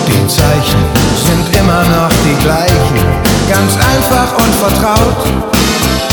die Zeichen sind immer noch die gleichen, ganz einfach und vertraut.